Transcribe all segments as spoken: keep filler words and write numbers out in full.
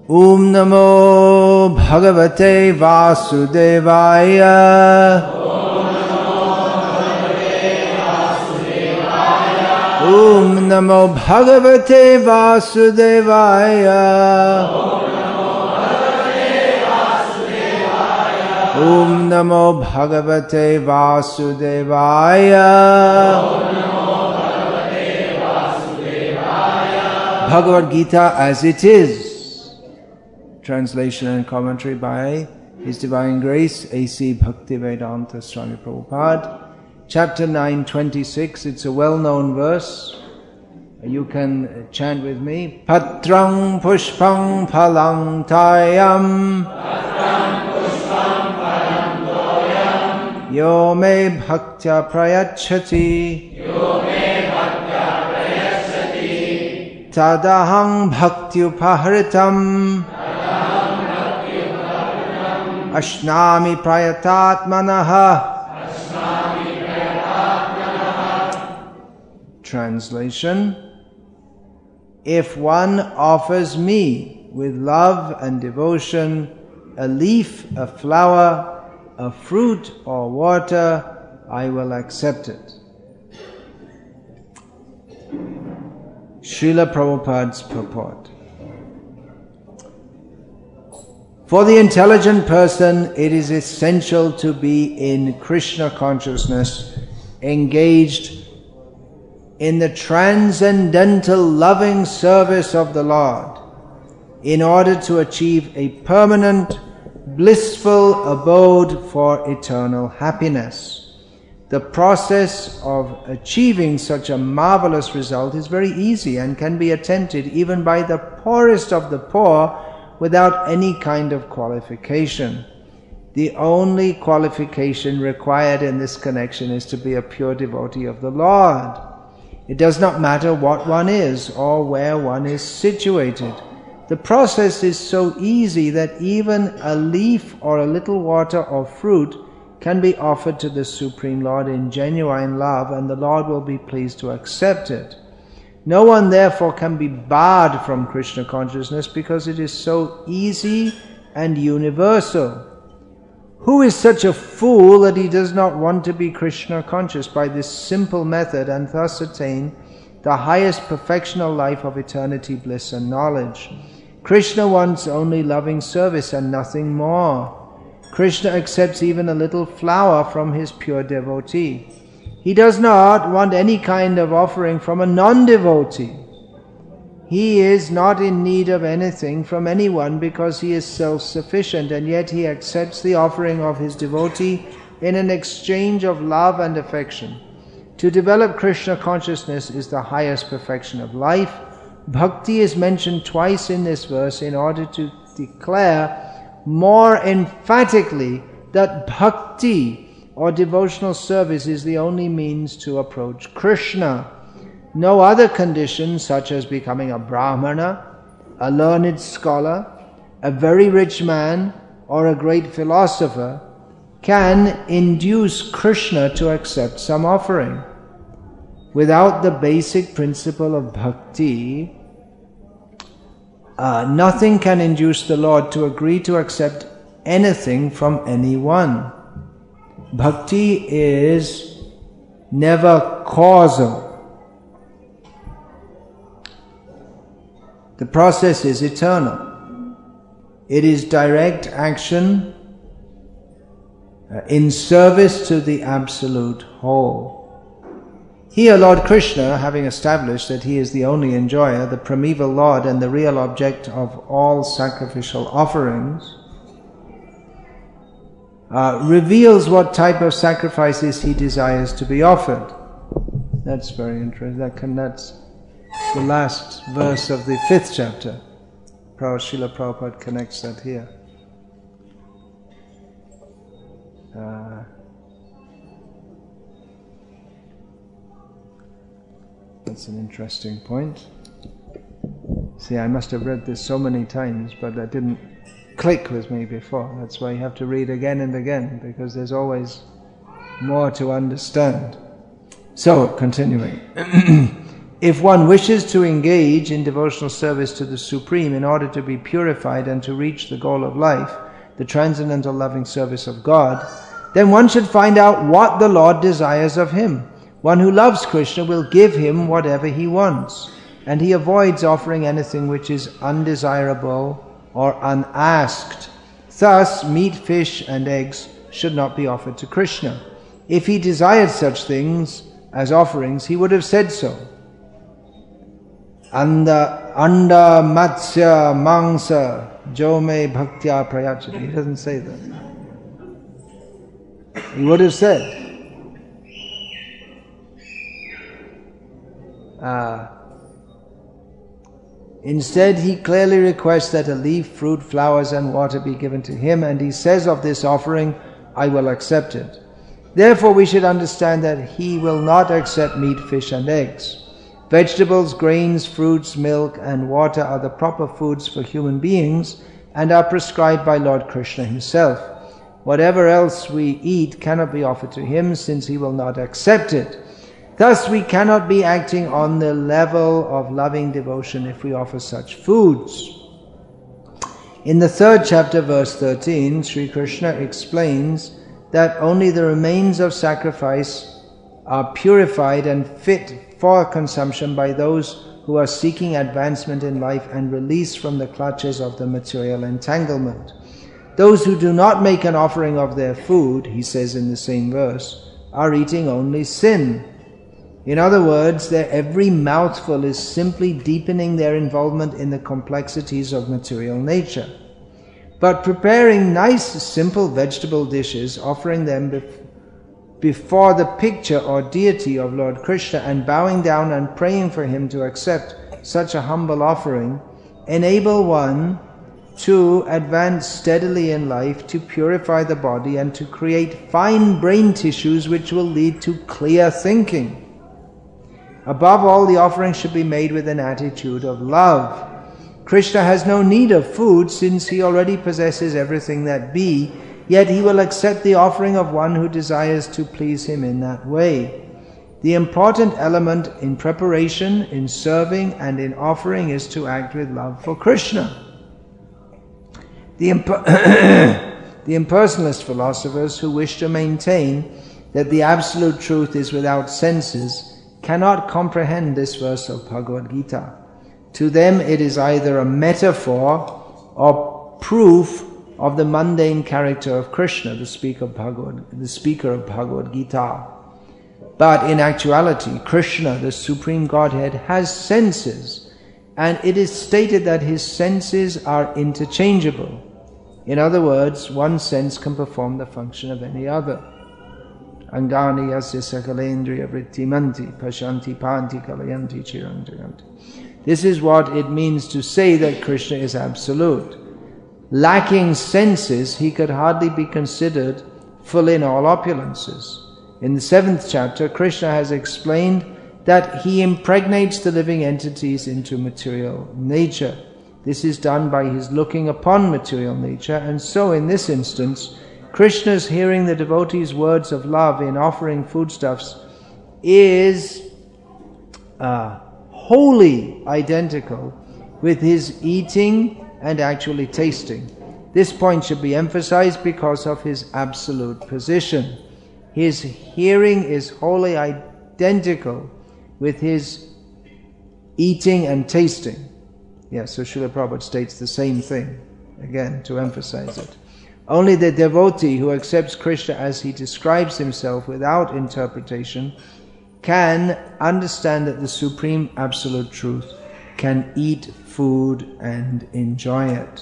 Om Namo Bhagavate Vasudevaya. Om Namo Bhagavate Vasudevaya. Om Namo Bhagavate Vasudevaya. Bhagavad Gita as it is. Translation and commentary by His Divine Grace A C Bhaktivedanta Swami Prabhupada. Chapter nine twenty-six, it's a well-known verse. You can chant with me. Patrang pushpang phalang tayam. Patrang pushpang phalang toyam. Yo me bhaktya prayachati. Yo me bhaktya prayachati. Tadahang bhaktyupahritam. Tadahang bhaktyupahritam. Ashnami prayatatmanaha. Translation. If one offers me with love and devotion a leaf, a flower, a fruit or water, I will accept it. Srila Prabhupada's purport. For the intelligent person, it is essential to be in Krishna consciousness, engaged in the transcendental loving service of the Lord, in order to achieve a permanent, blissful abode for eternal happiness. The process of achieving such a marvelous result is very easy and can be attempted even by the poorest of the poor without any kind of qualification. The only qualification required in this connection is to be a pure devotee of the Lord. It does not matter what one is or where one is situated. The process is so easy that even a leaf or a little water or fruit can be offered to the Supreme Lord in genuine love, and the Lord will be pleased to accept it. No one therefore can be barred from Krishna consciousness because it is so easy and universal. Who is such a fool that he does not want to be Krishna conscious by this simple method and thus attain the highest perfectional life of eternity, bliss and knowledge? Krishna wants only loving service and nothing more. Krishna accepts even a little flower from his pure devotee. He does not want any kind of offering from a non-devotee. He is not in need of anything from anyone because he is self-sufficient, and yet he accepts the offering of his devotee in an exchange of love and affection. To develop Krishna consciousness is the highest perfection of life. Bhakti is mentioned twice in this verse in order to declare more emphatically that bhakti or devotional service is the only means to approach Krishna. No other conditions, such as becoming a brahmana, a learned scholar, a very rich man, or a great philosopher, can induce Krishna to accept some offering. Without the basic principle of bhakti, uh, nothing can induce the Lord to agree to accept anything from anyone. Bhakti is never causal. The process is eternal. It is direct action uh, in service to the Absolute Whole. Here Lord Krishna, having established that he is the only enjoyer, the primeval Lord and the real object of all sacrificial offerings, uh, reveals what type of sacrifices he desires to be offered. That's very interesting. That can, that's the last verse of the fifth chapter. Srila Prabhupada connects that here. Uh, that's an interesting point. See, I must have read this so many times, but that didn't click with me before. That's why you have to read again and again, because there's always more to understand. So, continuing. If one wishes to engage in devotional service to the Supreme in order to be purified and to reach the goal of life, the transcendental loving service of God, then one should find out what the Lord desires of him. One who loves Krishna will give him whatever he wants, and he avoids offering anything which is undesirable or unasked. Thus, meat, fish, and eggs should not be offered to Krishna. If he desired such things as offerings, he would have said so. Anda, anda matsya mangsa jome bhaktya prayachati. He doesn't say that. He would have said, uh, instead, he clearly requests that a leaf, fruit, flowers, and water be given to him, and he says of this offering, I will accept it. Therefore, we should understand that he will not accept meat, fish, and eggs. Vegetables, grains, fruits, milk, and water are the proper foods for human beings and are prescribed by Lord Krishna himself. Whatever else we eat cannot be offered to him, since he will not accept it. Thus, we cannot be acting on the level of loving devotion if we offer such foods. In the third chapter, verse thirteen, Sri Krishna explains that only the remains of sacrifice are purified and fit for consumption by those who are seeking advancement in life and release from the clutches of the material entanglement. Those who do not make an offering of their food, he says in the same verse, are eating only sin. In other words, their every mouthful is simply deepening their involvement in the complexities of material nature. But preparing nice, simple vegetable dishes, offering them before before the picture or deity of Lord Krishna and bowing down and praying for him to accept such a humble offering, enable one to advance steadily in life, to purify the body, and to create fine brain tissues which will lead to clear thinking. Above all, the offering should be made with an attitude of love. Krishna has no need of food, since he already possesses everything that be, yet he will accept the offering of one who desires to please him in that way. The important element in preparation, in serving, and in offering is to act with love for Krishna. The, imp- the impersonalist philosophers who wish to maintain that the absolute truth is without senses cannot comprehend this verse of Bhagavad Gita. To them it is either a metaphor or proof of the mundane character of Krishna, the speaker of Bhagavad, the speaker of Bhagavad Gita. But in actuality, Krishna, the Supreme Godhead, has senses, and it is stated that his senses are interchangeable. In other words, one sense can perform the function of any other. Angani yasya sakalendriya vrittimanti pashanti panti kalayanti chiranjaganti. This is what it means to say that Krishna is absolute. Lacking senses, he could hardly be considered full in all opulences. In the seventh chapter, Krishna has explained that he impregnates the living entities into material nature. This is done by his looking upon material nature, and so in this instance, Krishna's hearing the devotees' words of love in offering foodstuffs is uh, wholly identical with his eating and actually tasting. This point should be emphasized because of his absolute position. His hearing is wholly identical with his eating and tasting. Yes, so Srila Prabhupada states the same thing, again, to emphasize it. Only the devotee who accepts Krishna as he describes himself without interpretation can understand that the Supreme Absolute Truth can eat food and enjoy it.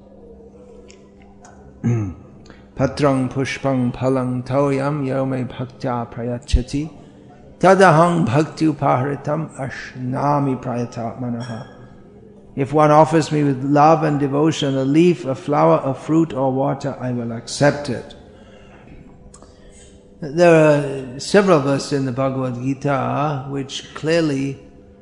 Patrang pushpang palang toyam yome bhaktya prayachati tadahang bhakti upaharitam ashnami prayatatmanaha. If one offers me with love and devotion a leaf, a flower, a fruit, or water, I will accept it. There are several verses in the Bhagavad Gita which clearly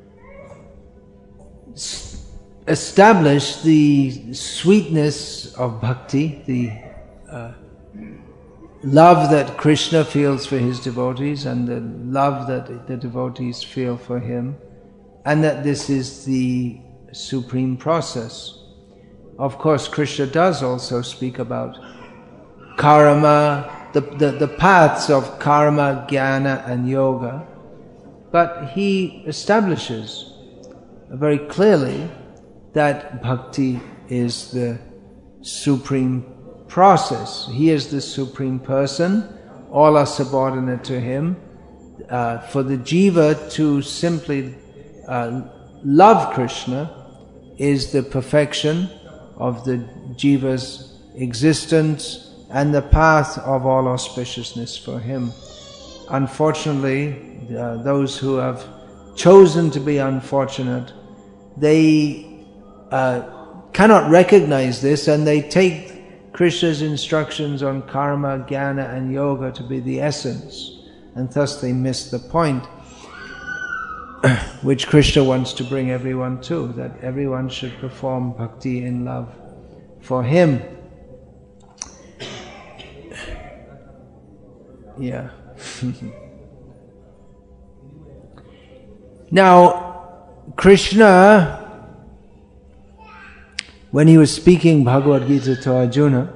establish the sweetness of bhakti, the uh, love that Krishna feels for his devotees and the love that the devotees feel for him. and that this is the supreme process. Of course, Krishna does also speak about karma, the, the, the paths of karma, jnana and yoga, but he establishes very clearly that bhakti is the supreme process. He is the supreme person, all are subordinate to him. Uh, for the jiva to simply uh, love Krishna is the perfection of the jiva's existence and the path of all auspiciousness for him. Unfortunately, uh, those who have chosen to be unfortunate, they uh, cannot recognize this, and they take Krishna's instructions on karma, jnana and yoga to be the essence, and thus they miss the point which Krishna wants to bring everyone to, that everyone should perform bhakti in love for him. Yeah. Now, Krishna, when he was speaking Bhagavad Gita to Arjuna,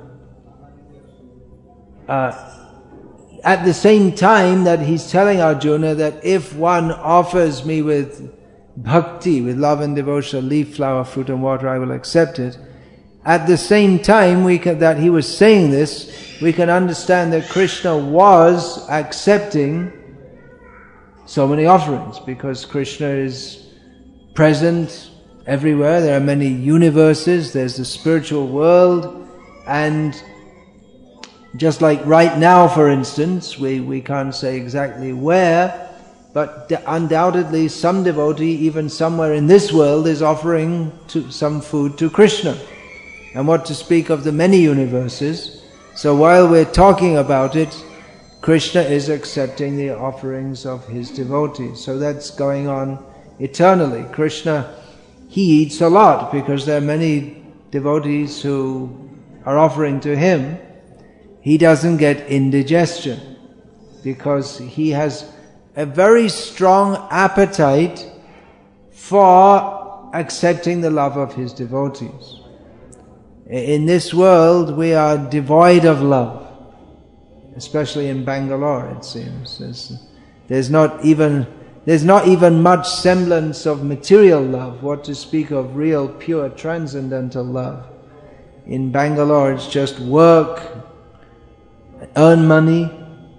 uh, at the same time that he's telling Arjuna that if one offers me with bhakti, with love and devotion, a leaf, flower, fruit and water, I will accept it. At the same time we can, that he was saying this, we can understand that Krishna was accepting so many offerings, because Krishna is present everywhere. There are many universes, there's the spiritual world, and just like right now, for instance, we, we can't say exactly where, but undoubtedly some devotee, even somewhere in this world, is offering to, some food to Krishna. And what to speak of the many universes. So while we're talking about it, Krishna is accepting the offerings of his devotees. So that's going on eternally. Krishna, he eats a lot because there are many devotees who are offering to him. He doesn't get indigestion because he has a very strong appetite for accepting the love of his devotees. In this world, we are devoid of love, especially in Bangalore, it seems. There's, there's not even there's not even much semblance of material love, what to speak of real, pure, transcendental love. In Bangalore, it's just work, earn money,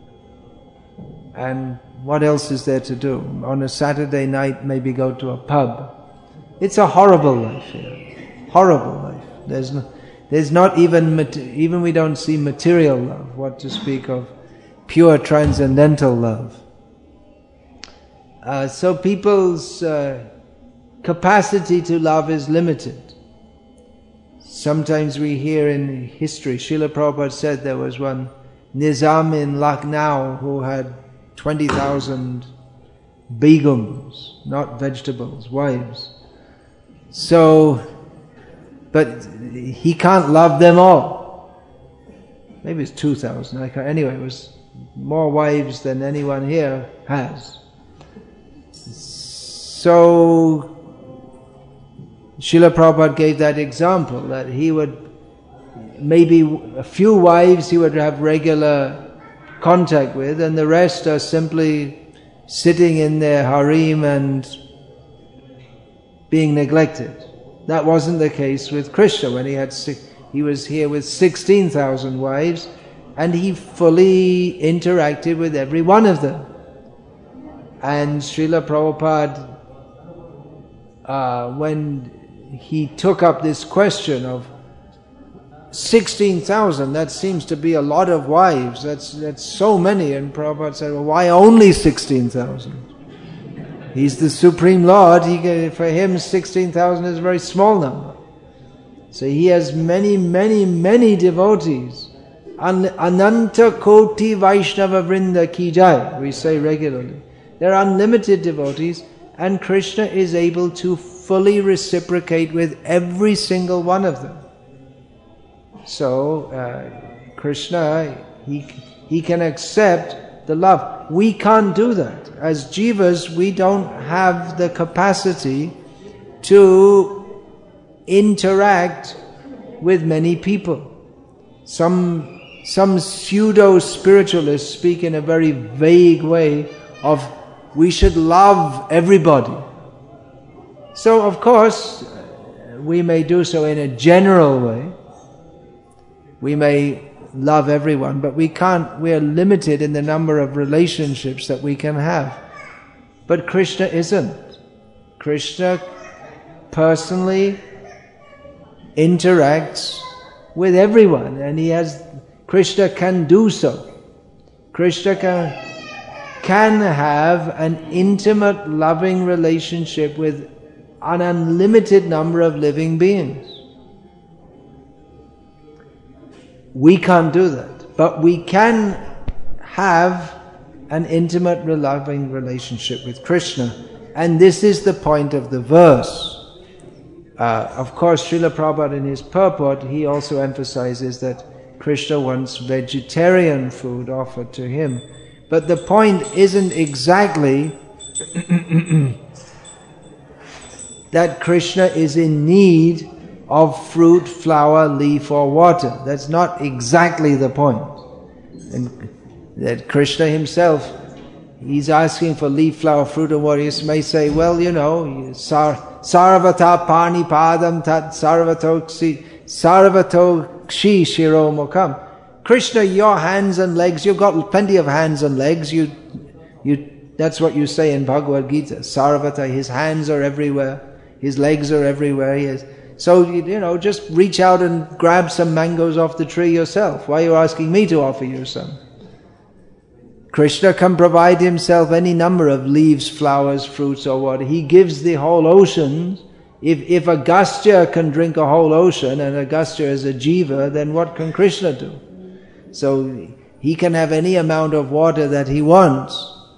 and what else is there to do? On a Saturday night, maybe go to a pub. It's a horrible life here. Horrible life. There's no, there's not even, even we don't see material love, what to speak of pure transcendental love. Uh, so people's uh, capacity to love is limited. Sometimes we hear in history, Srila Prabhupada said there was one Nizam in Lucknow who had twenty thousand begums, not vegetables, wives. So, but he can't love them all. Maybe it's two thousand. I can't. Anyway, it was more wives than anyone here has. So, Srila Prabhupada gave that example, that he would, maybe a few wives he would have regular contact with, and the rest are simply sitting in their harem and being neglected. That wasn't the case with Krishna. When he had he was here with sixteen thousand wives, and he fully interacted with every one of them. And Srila Prabhupada, uh, when he took up this question of sixteen thousand, that seems to be a lot of wives, that's that's so many, and Prabhupada said, well, why only sixteen thousand? He's the Supreme Lord, he, for him sixteen thousand is a very small number. So he has many, many, many devotees. Ananta Koti Vaishnava Vrinda Ki Jai, we say regularly. There are unlimited devotees, and Krishna is able to fully reciprocate with every single one of them. So, uh, Krishna, he, he can accept the love. We can't do that. As jivas, we don't have the capacity to interact with many people. Some, some pseudo-spiritualists speak in a very vague way of we should love everybody. So of course, we may do so in a general way. We may love everyone, but we can't, we are limited in the number of relationships that we can have. But Krishna isn't. Krishna personally interacts with everyone, and he has, Krishna can do so. Krishna can, can have an intimate, loving relationship with an unlimited number of living beings. We can't do that, but we can have an intimate, loving relationship with Krishna. And this is the point of the verse. Uh, of course, Srila Prabhupada in his purport, he also emphasizes that Krishna wants vegetarian food offered to him. But the point isn't exactly that Krishna is in need of fruit, flower, leaf or water. That's not exactly the point. And that Krishna himself, he's asking for leaf, flower, fruit and water. You may say, well, you know, sar, sarvata pani padam tat sarvato kshi shiro mukam. Krishna, your hands and legs, you've got plenty of hands and legs. You, you, that's what you say in Bhagavad Gita. Sarvata, his hands are everywhere. His legs are everywhere. He is. So, you know, just reach out and grab some mangoes off the tree yourself. Why are you asking me to offer you some? Krishna can provide himself any number of leaves, flowers, fruits or water. He gives the whole ocean. If, if Agastya can drink a whole ocean and Agastya is a jiva, then what can Krishna do? So he can have any amount of water that he wants.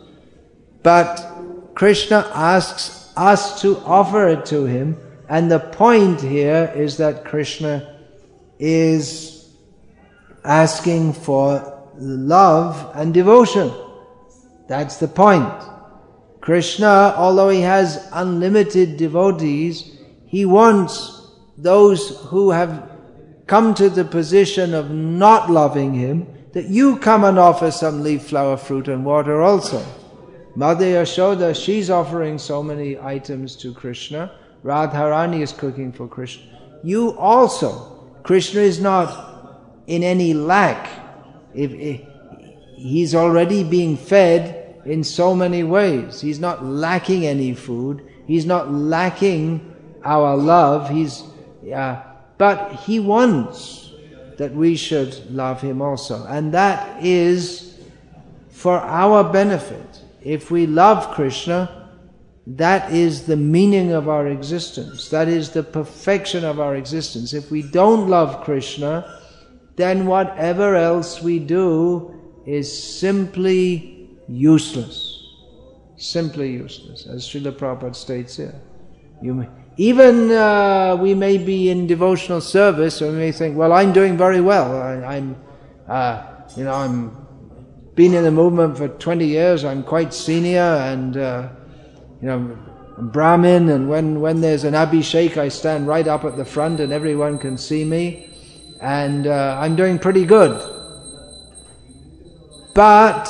But Krishna asks us to offer it to him. And the point here is that Krishna is asking for love and devotion. That's the point. Krishna, although he has unlimited devotees, he wants those who have come to the position of not loving him, that you come and offer some leaf, flower, fruit and water also. Mother Yashoda, she's offering so many items to Krishna. Radharani is cooking for Krishna. You also. Krishna is not in any lack. If, if he's already being fed in so many ways. He's not lacking any food. He's not lacking our love. He's, uh, but he wants that we should love him also. And that is for our benefit. If we love Krishna, that is the meaning of our existence. That is the perfection of our existence. If we don't love Krishna, then whatever else we do is simply useless. Simply useless, as Srila Prabhupada states here. You may, even uh, we may be in devotional service, and we may think, well, I'm doing very well. I, I'm, uh, you know, I'm been in the movement for twenty years. I'm quite senior, and uh, you know, I'm Brahmin, and when, when there's an Abhishek, I stand right up at the front and everyone can see me, and uh, I'm doing pretty good. But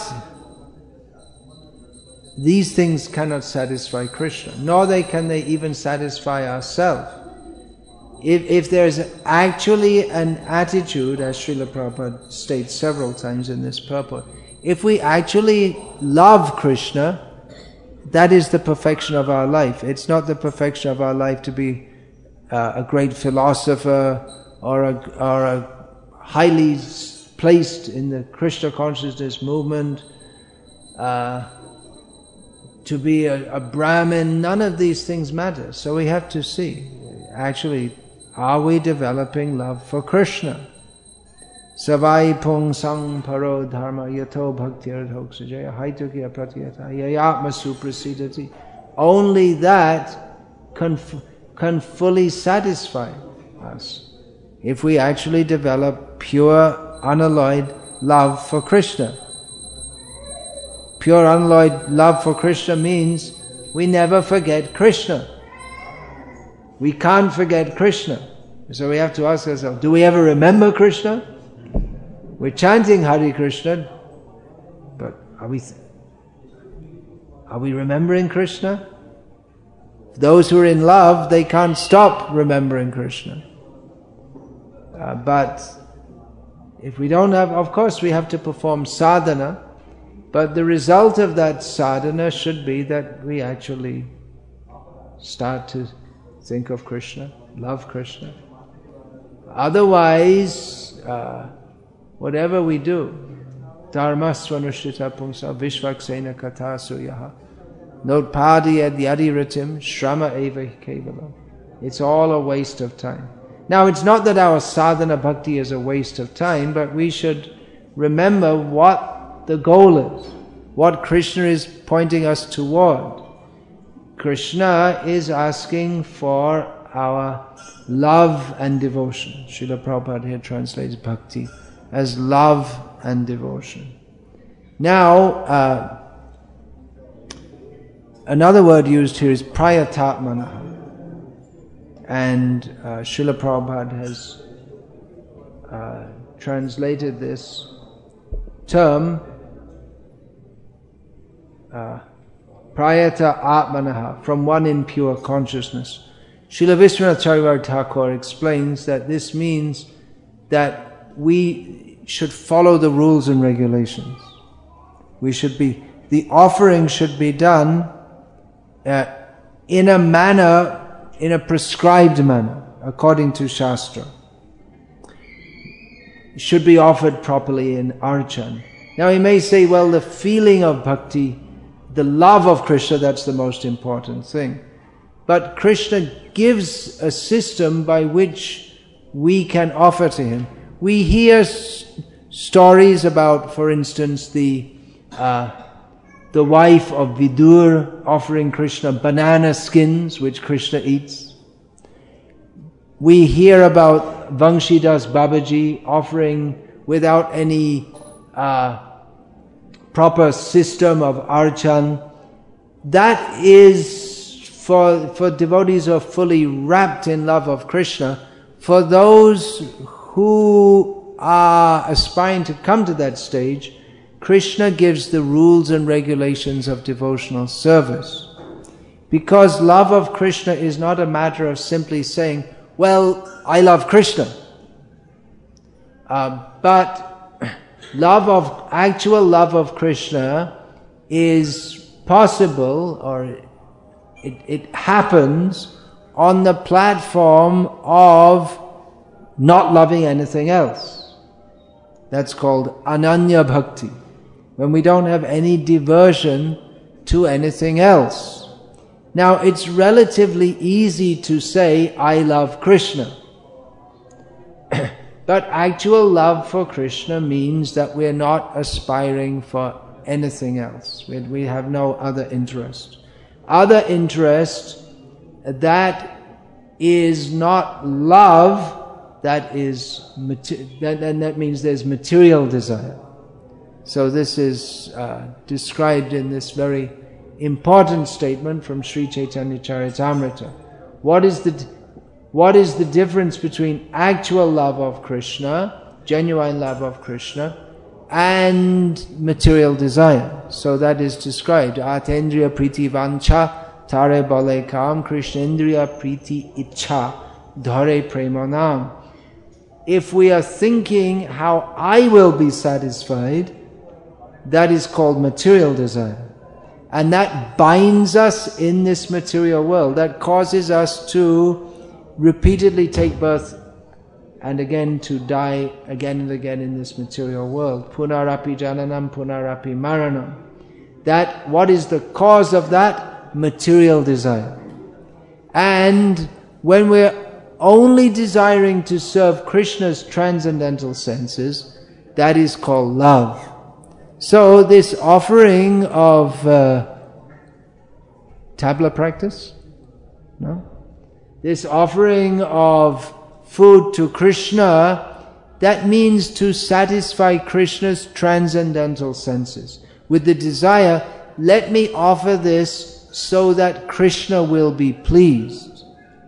these things cannot satisfy Krishna, nor they can they even satisfy ourselves. If, if there's actually an attitude, as Srila Prabhupada states several times in this purport, if we actually love Krishna, that is the perfection of our life. It's not the perfection of our life to be uh, a great philosopher or a, or a highly placed in the Krishna consciousness movement, uh, to be a, a Brahmin. None of these things matter. So we have to see, actually, are we developing love for Krishna? Savai pung sang paro dharma yato bhaktir hoksajaya haitukya pratyata yayatma suprasidati. Only that can, can fully satisfy us if we actually develop pure, unalloyed love for Krishna. pure unalloyed love for Krishna means we never forget Krishna. We can't forget Krishna. So we have to ask ourselves, do we ever remember Krishna? We're chanting Hare Krishna, but are we, are we remembering Krishna? Those who are in love, they can't stop remembering Krishna. Uh, but if we don't have, of course we have to perform sadhana, but the result of that sadhana should be that we actually start to think of Krishna, love Krishna. Otherwise, uh, whatever we do, dharma swanushrita pumsa vishvaksena katha suryaha notpadi ad yadiratim shrama eva kevalam. It's all a waste of time. Now, it's not that our sadhana bhakti is a waste of time, but we should remember what the goal is, what Krishna is pointing us toward. Krishna is asking for our love and devotion. Srila Prabhupada here translates bhakti as love and devotion. Now, uh, another word used here is prayatatmana. And uh, Srila Prabhupada has uh, translated this term uh, prayata atmanaha, from one in pure consciousness. Srila Vishwanath Chakravarti Thakur explains that this means that we should follow the rules and regulations. We should be, the offering should be done uh, in a manner, in a prescribed manner, according to Shastra. It should be offered properly in archan. Now he may say, well, the feeling of bhakti, the love of Krishna, that's the most important thing. But Krishna gives a system by which we can offer to him. We hear s- stories about, for instance, the uh, the wife of Vidur offering Krishna banana skins, which Krishna eats. We hear about Vangshidas Babaji offering, without any uh, proper system of archan. That is for, for devotees who are fully wrapped in love of Krishna. For those who are aspiring to come to that stage, Krishna gives the rules and regulations of devotional service. Because love of Krishna is not a matter of simply saying, well, I love Krishna. Uh, but love of, actual love of Krishna is possible, or it, it happens on the platform of not loving anything else. That's called ananya bhakti. When we don't have any diversion to anything else. Now, it's relatively easy to say, I love Krishna. But actual love for Krishna means that we're not aspiring for anything else. We, we have no other interest. Other interest, that is not love, that is, then that means there's material desire. So this is uh, described in this very important statement from Sri Chaitanya Charitamrita. What is the what is the difference between actual love of Krishna, genuine love of Krishna, and material desire? So that is described. Atendriya priti vancha tare bale kam krishnendriya priti ichha dhare premanam. If we are thinking how I will be satisfied, that is called material desire. And that binds us in this material world. That causes us to repeatedly take birth and again to die again and again in this material world. Punarapi jananam, punarapi maranam. That, what is the cause of that? Material desire. And when we're only desiring to serve Krishna's transcendental senses, that is called love. So this offering of uh, tabla practice, no? This offering of food to Krishna, that means to satisfy Krishna's transcendental senses. with the desire, let me offer this so that Krishna will be pleased.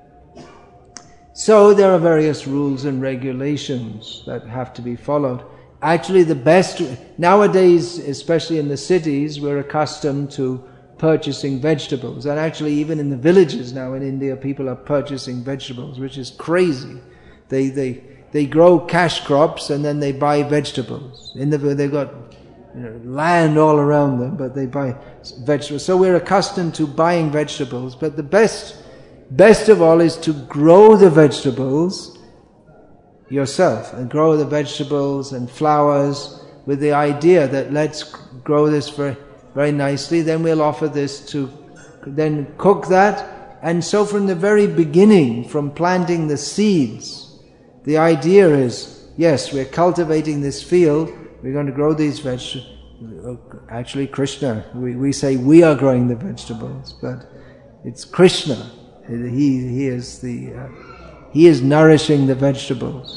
So there are various rules and regulations that have to be followed. Actually, the best, nowadays, especially in the cities, we're accustomed to purchasing vegetables. And actually, even in the villages now in India, people are purchasing vegetables, which is crazy. They they they grow cash crops and then they buy vegetables. In the they've got you know, land all around them, but they buy vegetables. So we're accustomed to buying vegetables. But the best, best of all is to grow the vegetables yourself, and grow the vegetables and flowers with the idea that let's grow this very, very nicely, then we'll offer this to, then cook that. And so from the very beginning, from planting the seeds, the idea is, yes, we're cultivating this field, we're going to grow these vegetables. Actually, Krishna, we, we say we are growing the vegetables, but it's Krishna. He, he is the, uh, he is nourishing the vegetables.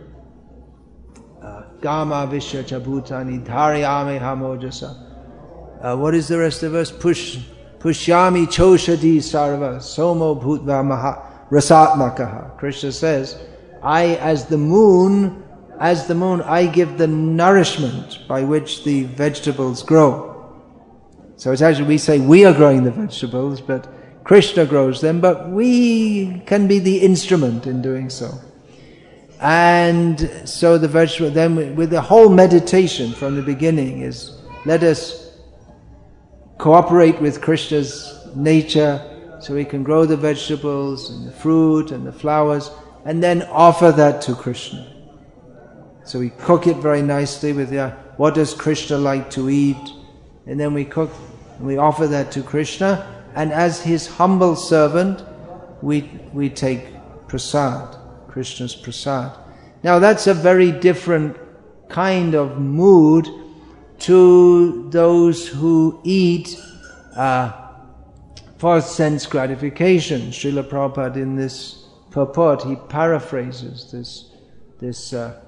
Gama Vishya Chabhutani Dharyame Hamojasa. What is the rest of us? Push, Pushyami Choshadi Sarva Somo Bhutva Maha Rasatmakaha. Krishna says, I as the moon, as the moon, I give the nourishment by which the vegetables grow. So it's actually, we say we are growing the vegetables, but Krishna grows them, but we can be the instrument in doing so. And so the vegetable, then with the whole meditation from the beginning is, let us cooperate with Krishna's nature so we can grow the vegetables and the fruit and the flowers and then offer that to Krishna. So we cook it very nicely with the, what does Krishna like to eat? And then we cook, we offer that to Krishna, and as his humble servant, we we take prasad. Krishna's prasad. Now that's a very different kind of mood to those who eat uh, for sense gratification. Srila Prabhupada in this purport, he paraphrases this, this uh,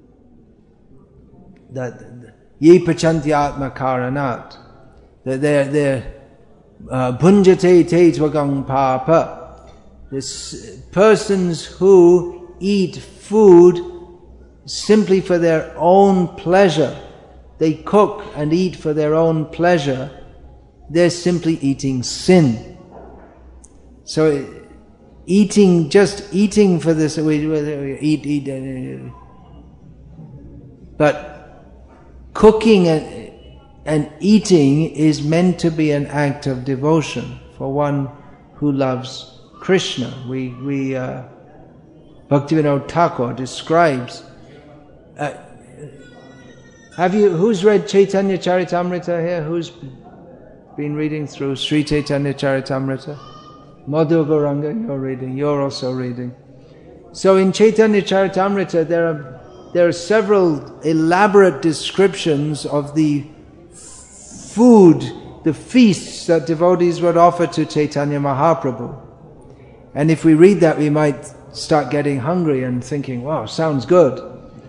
that ye pachanti atma karanat, that they're, they're bhunjate te tvagang papa. This persons who eat food simply for their own pleasure, they cook and eat for their own pleasure, they're simply eating sin. So eating, just eating for this, we eat, eat, but cooking and, and eating is meant to be an act of devotion for one who loves Krishna. We, we, uh, Bhaktivinoda Thakur describes, uh, have you, who's read Chaitanya Charitamrita here? Who's been reading through Sri Chaitanya Charitamrita? Madhu Gauranga, you're reading, you're also reading. So in Chaitanya Charitamrita there are, there are several elaborate descriptions of the food, the feasts that devotees would offer to Chaitanya Mahaprabhu. And if we read that, we might start getting hungry and thinking, wow, sounds good.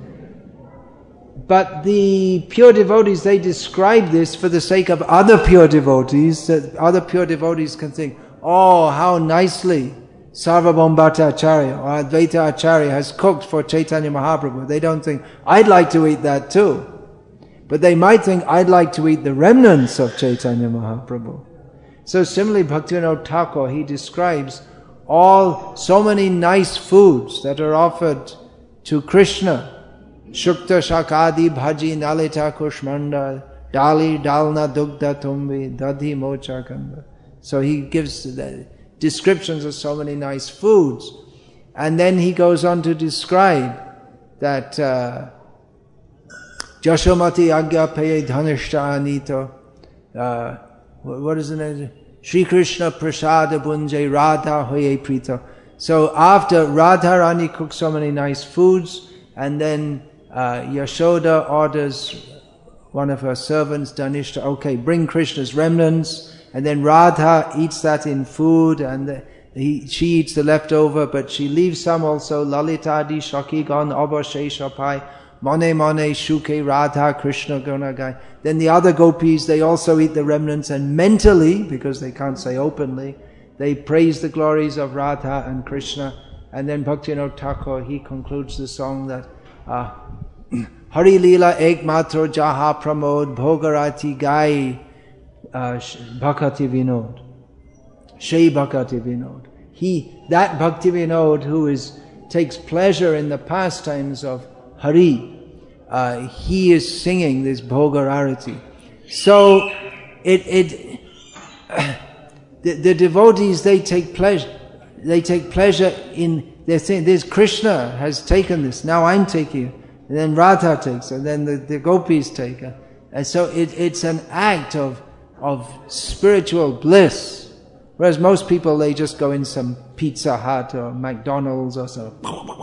But the pure devotees, they describe this for the sake of other pure devotees, that other pure devotees can think, oh, how nicely Sarvabhauma Bhattacharya or Advaita Acharya has cooked for Chaitanya Mahaprabhu. They don't think, I'd like to eat that too. But they might think, I'd like to eat the remnants of Chaitanya Mahaprabhu. So similarly, Bhaktivinoda Thakur, he describes all, so many nice foods that are offered to Krishna. Shukta Shakadi Bhaji Nalita Kushmanda Dali Dalna Dugda Tumbi Dadhi Mocha Kanda. So he gives the descriptions of so many nice foods. And then he goes on to describe that uh, Jashomati Agya Paye Dhanishta Anito, uh, what is the name? Shri Krishna Prasada Bunjay Radha Hoye Prita. So after Radharani cooks so many nice foods, and then uh, Yashoda orders one of her servants, Dhanishta, okay, bring Krishna's remnants, and then Radha eats that in food, and the, he, she eats the leftover, but she leaves some also, Lalitadi Shakigan Abasheshapai Mone Mone Shuke Radha Krishna Guna Gai. Then the other gopis, they also eat the remnants, and mentally, because they can't say openly, they praise the glories of Radha and Krishna. And then Bhaktivinoda Thakur, he concludes the song that uh, Hari Leela Ek Matro Jaha Pramod Bhogarati Gai uh, Bhakti Vinod. Shai Bhakti Vinod. He, that Bhakti Vinod who is, takes pleasure in the pastimes of Hari, uh, he is singing this Bhogararati. So, it, it, uh, the, the devotees, they take pleasure, they take pleasure in, they're saying, this Krishna has taken this, now I'm taking it. And then Radha takes it, and then the, the gopis take it. And so it, it's an act of, of spiritual bliss. Whereas most people, they just go in some Pizza Hut or McDonald's or so,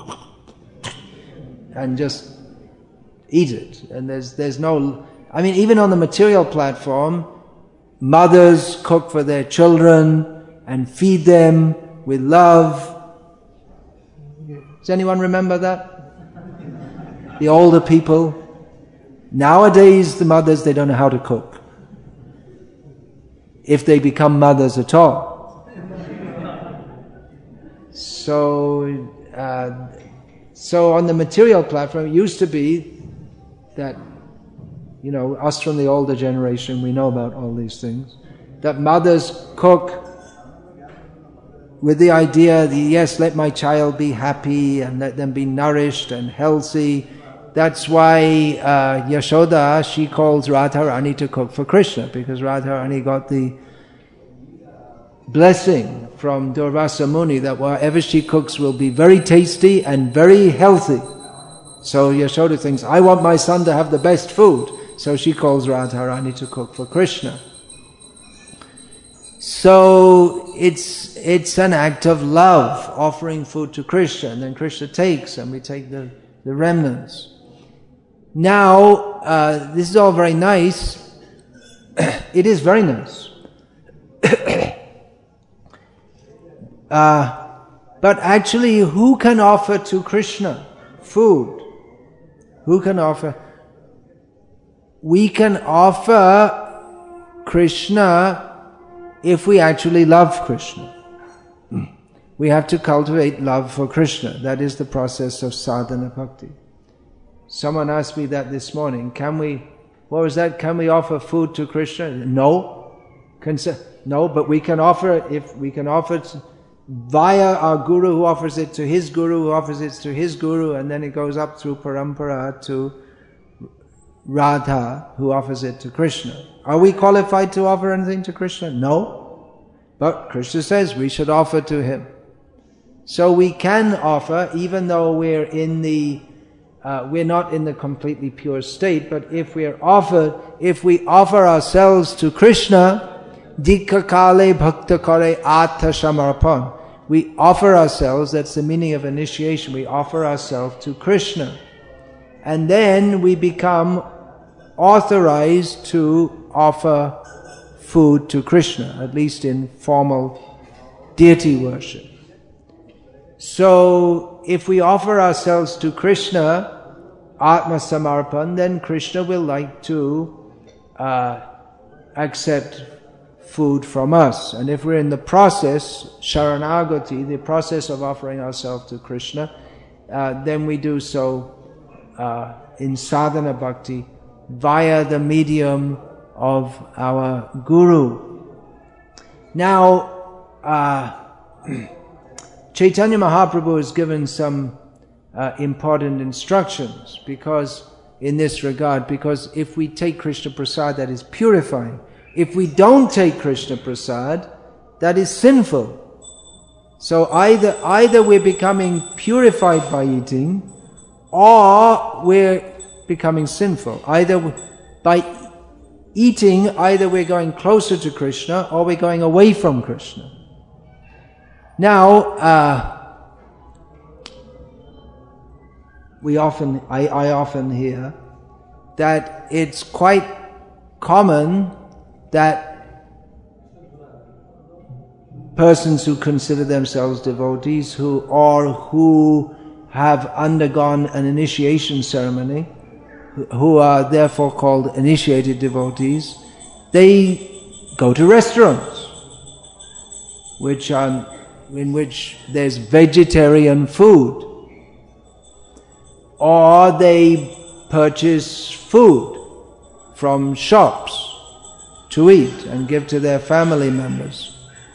and just eat it. And there's, there's no, I mean, even on the material platform, mothers cook for their children and feed them with love. Does anyone remember that? The older people. Nowadays, the mothers, they don't know how to cook, if they become mothers at all. So, uh, so on the material platform, it used to be that, you know, us from the older generation, we know about all these things, that mothers cook with the idea that, yes, let my child be happy and let them be nourished and healthy. That's why uh, Yashoda, she calls Radharani to cook for Krishna, because Radharani got the blessing from Durvasa Muni that whatever she cooks will be very tasty and very healthy. So Yashoda thinks, I want my son to have the best food. So she calls Radharani to cook for Krishna. So it's it's an act of love, offering food to Krishna, and then Krishna takes, and we take the, the remnants. Now, uh, this is all very nice. It is very nice. uh, but actually, who can offer to Krishna food? Who can offer? We can offer Krishna if we actually love Krishna. We have to cultivate love for Krishna. That is the process of sadhana bhakti. Someone asked me that this morning. Can we, what was that? Can we offer food to Krishna? No. No, but we can offer it, if we can offer it via our guru who offers it to his guru, who offers it to his guru, and then it goes up through parampara to Radha, who offers it to Krishna. Are we qualified to offer anything to Krishna? No. But Krishna says we should offer to him. So we can offer, even though we're in the, uh, we're not in the completely pure state, but if we're offered, if we offer ourselves to Krishna, Dikha Kale Bhakta Kare Atha Shamarpan. We offer ourselves, that's the meaning of initiation, we offer ourselves to Krishna. And then we become authorized to offer food to Krishna, at least in formal deity worship. So, if we offer ourselves to Krishna, Atma Samarpan, then Krishna will like to uh, accept food from us. And if we're in the process, Sharanagati, the process of offering ourselves to Krishna, uh, then we do so uh, in sadhana bhakti via the medium of our guru. Now, uh, Chaitanya Mahaprabhu has given some uh, important instructions because, in this regard, because if we take Krishna Prasad, that is purifying. If we don't take Krishna Prasad, that is sinful. So either, either we're becoming purified by eating, or we're becoming sinful. Either by eating, either we're going closer to Krishna, or we're going away from Krishna. Now, uh, we often, I, I often hear that it's quite common that persons who consider themselves devotees who or who have undergone an initiation ceremony, who are therefore called initiated devotees, they go to restaurants which are, in which there's vegetarian food, or they purchase food from shops to eat and give to their family members.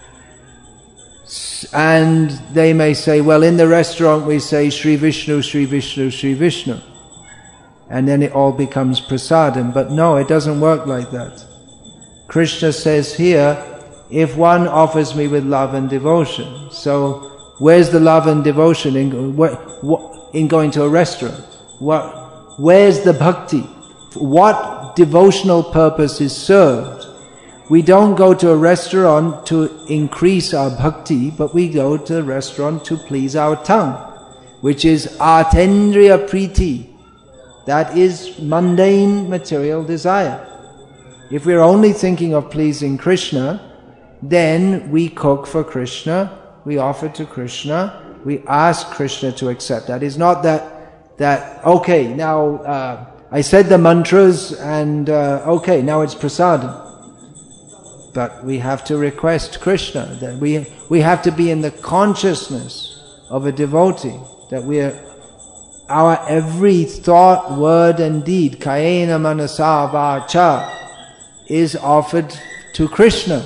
And they may say, well, in the restaurant we say Sri Vishnu, Sri Vishnu, Sri Vishnu, and then it all becomes prasadam. But no, it doesn't work like that. Krishna says here, if one offers me with love and devotion. So where's the love and devotion in, in going to a restaurant? What, where's the bhakti? What devotional purpose is served? We don't go to a restaurant to increase our bhakti, but we go to a restaurant to please our tongue, which is atendriya priti. That is mundane material desire. If we're only thinking of pleasing Krishna, then we cook for Krishna, we offer to Krishna, we ask Krishna to accept. That is not that, that okay, now uh, I said the mantras and uh, okay, now it's prasadam. But we have to request Krishna, that we, we have to be in the consciousness of a devotee, that we are, our every thought, word and deed, kayena manasa vacha, is offered to Krishna.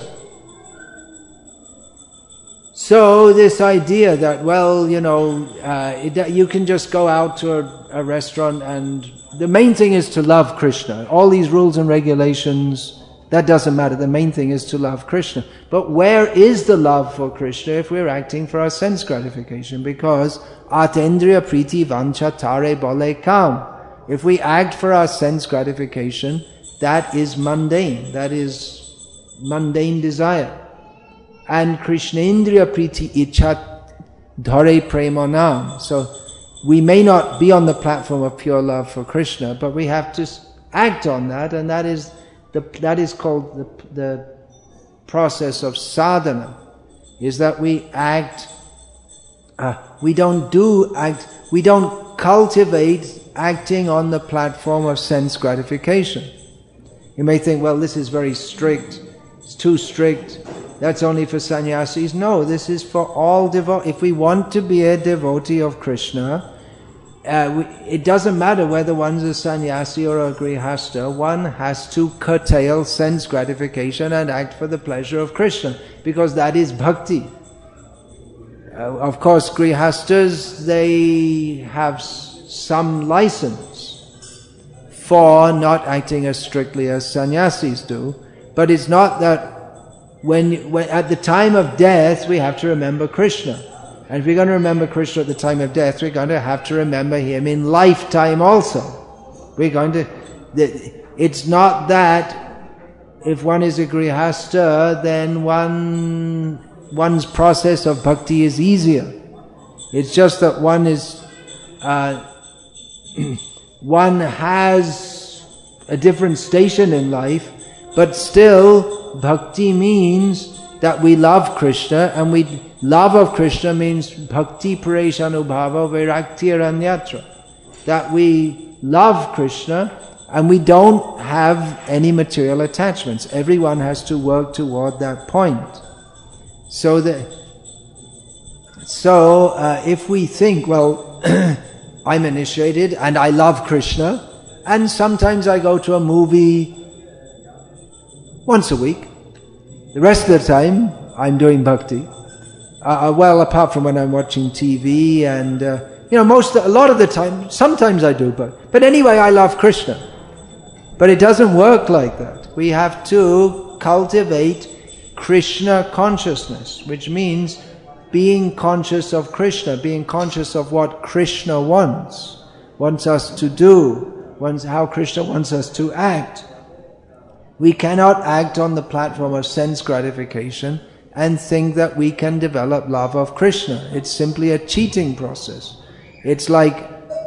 So this idea that, well, you know, uh, it, you can just go out to a, a restaurant and the main thing is to love Krishna. All these rules and regulations, that doesn't matter. The main thing is to love Krishna. But where is the love for Krishna if we're acting for our sense gratification? Because atendriya priti vancha tare bole kam. If we act for our sense gratification, that is mundane. That is mundane desire. And Krishnendriya priti ichat dhare premanam. So we may not be on the platform of pure love for Krishna, but we have to act on that, and that is the that is called the the process of sadhana. Is that we act. Uh, we don't do act. We don't cultivate acting on the platform of sense gratification. You may think, well, this is very strict. It's too strict. That's only for sannyasis. No, this is for all devotees. If we want to be a devotee of Krishna, uh, we, it doesn't matter whether one's a sannyasi or a grihasta, one has to curtail sense gratification and act for the pleasure of Krishna, because that is bhakti. Uh, of course, grihastas, they have s- some license for not acting as strictly as sannyasis do, but it's not that When, when at the time of death we have to remember Krishna, and if we're going to remember Krishna at the time of death, we're going to have to remember Him in lifetime also. We're going to. It's not that if one is a grihasta, then one one's process of bhakti is easier. It's just that one is uh, one has a different station in life, but still. Bhakti means that we love Krishna, and we love of Krishna means bhakti pareshanubhava vairaktiyaranyatra. That we love Krishna and we don't have any material attachments. Everyone has to work toward that point. So that, so uh, if we think, well, I'm initiated and I love Krishna, and sometimes I go to a movie once a week. The rest of the time, I'm doing bhakti. Uh, well, apart from when I'm watching T V, and uh, you know, most a lot of the time, sometimes I do, but but anyway, I love Krishna. But it doesn't work like that. We have to cultivate Krishna consciousness, which means being conscious of Krishna, being conscious of what Krishna wants, wants us to do, wants how Krishna wants us to act. We cannot act on the platform of sense gratification and think that we can develop love of Krishna. It's simply a cheating process. It's like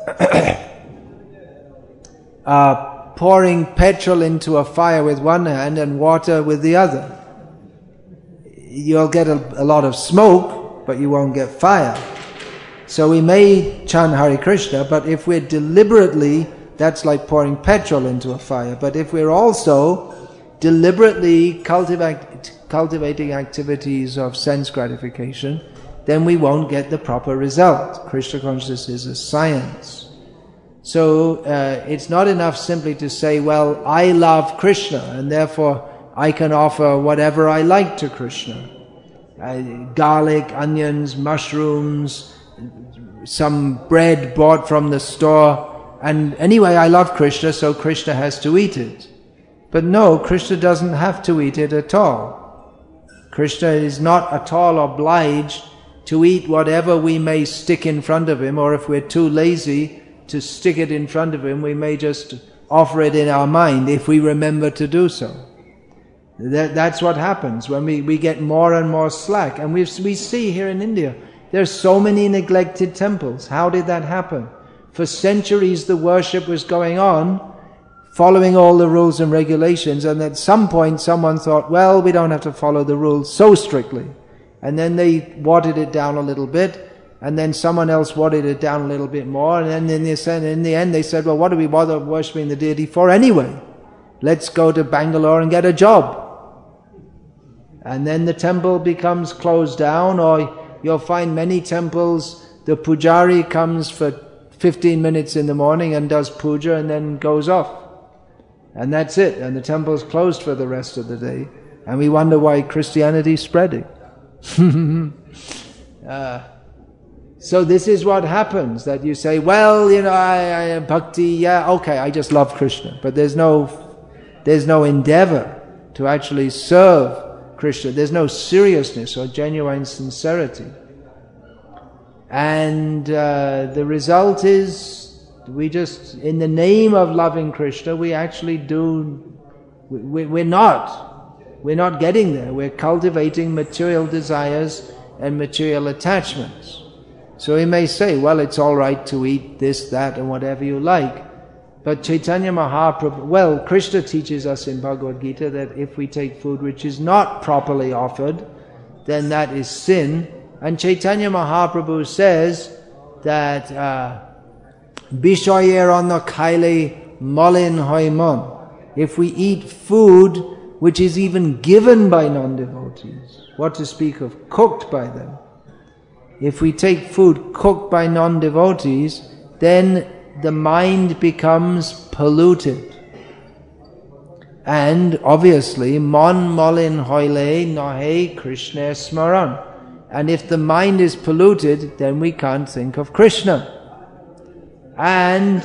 uh, pouring petrol into a fire with one hand and water with the other. You'll get a, a lot of smoke, but you won't get fire. So we may chant Hare Krishna, but if we're deliberately, that's like pouring petrol into a fire. But if we're also deliberately cultivate, cultivating activities of sense gratification, then we won't get the proper result. Krishna consciousness is a science. So uh, it's not enough simply to say, well, I love Krishna, and therefore I can offer whatever I like to Krishna. Uh, garlic, onions, mushrooms, some bread bought from the store, and anyway I love Krishna, so Krishna has to eat it. But no, Krishna doesn't have to eat it at all. Krishna is not at all obliged to eat whatever we may stick in front of him, or if we're too lazy to stick it in front of him, we may just offer it in our mind if we remember to do so. That, that's what happens when we, we get more and more slack. And we we see here in India, there's so many neglected temples. How did that happen? For centuries the worship was going on, following all the rules and regulations, and at some point someone thought, well, we don't have to follow the rules so strictly. And then they watered it down a little bit, and then someone else watered it down a little bit more, and then in the, in the end they said, well, what do we bother worshipping the deity for anyway? Let's go to Bangalore and get a job. And then the temple becomes closed down, or you'll find many temples, the pujari comes for fifteen minutes in the morning and does puja and then goes off. And that's it, and the temple's closed for the rest of the day. And we wonder why Christianity's spreading. uh, so this is what happens, that you say, well, you know, I, I bhakti, yeah, okay, I just love Krishna. But there's no, there's no endeavor to actually serve Krishna. There's no seriousness or genuine sincerity. And uh, the result is, we just, in the name of loving Krishna, we actually do, we, we're not, we're not getting there. We're cultivating material desires and material attachments. So we may say, well, it's all right to eat this, that, and whatever you like. But Chaitanya Mahaprabhu, well, Krishna teaches us in Bhagavad Gita that if we take food which is not properly offered, then that is sin. And Chaitanya Mahaprabhu says that Bishoyer anna khaile malin hoy mon. If we eat food which is even given by non-devotees, what to speak of cooked by them? If we take food cooked by non-devotees, then the mind becomes polluted. And obviously, mon malin hoile nahe Krishna smaran. And if the mind is polluted, then we can't think of Krishna. And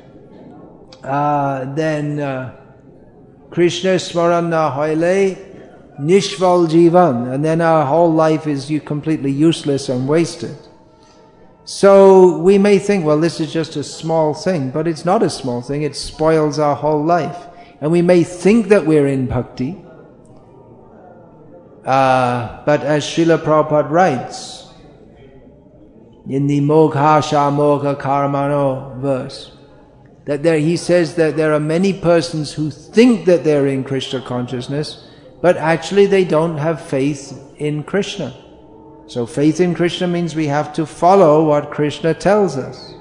uh, then uh, Krishna smaran na hoile nishval jivan. And then our whole life is completely useless and wasted. So we may think, well, this is just a small thing, but it's not a small thing. It spoils our whole life. And we may think that we're in bhakti, uh, but as Srila Prabhupada writes in the Mogha Mogha Karmano verse, that there he says that there are many persons who think that they're in Krishna consciousness, but actually they don't have faith in Krishna. So faith in Krishna means we have to follow what Krishna tells us.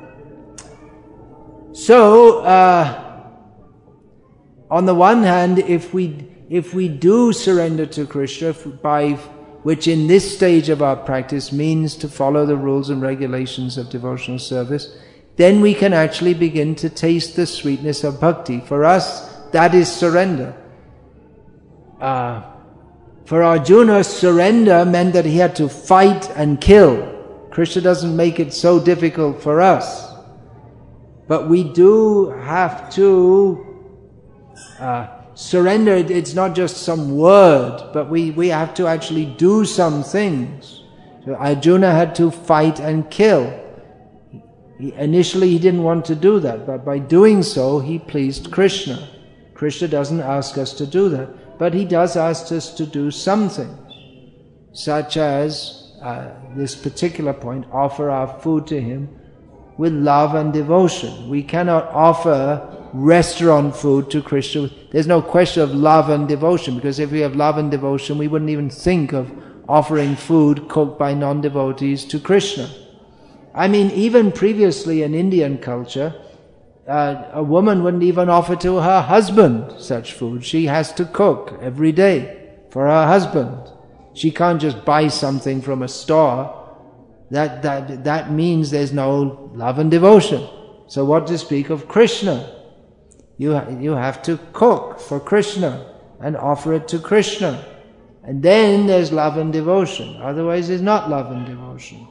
So, uh, on the one hand, if we if we do surrender to Krishna, by which in this stage of our practice means to follow the rules and regulations of devotional service, then we can actually begin to taste the sweetness of bhakti. For us, that is surrender. Uh, For Arjuna, surrender meant that he had to fight and kill. Krishna doesn't make it so difficult for us. But we do have to uh, surrender. It's not just some word, but we, we have to actually do some things. So Arjuna had to fight and kill. He, initially he didn't want to do that, but by doing so he pleased Krishna. Krishna doesn't ask us to do that. But he does ask us to do some things, such as uh, this particular point, offer our food to him with love and devotion. We cannot offer restaurant food to Krishna. There's no question of love and devotion, because if we have love and devotion, we wouldn't even think of offering food cooked by non-devotees to Krishna. I mean, even previously in Indian culture, uh, a woman wouldn't even offer to her husband such food. She has to cook every day for her husband. She can't just buy something from a store. That, that, that means there's no love and devotion. So what to speak of Krishna? You, you have to cook for Krishna and offer it to Krishna. And then there's love and devotion. Otherwise there's not love and devotion.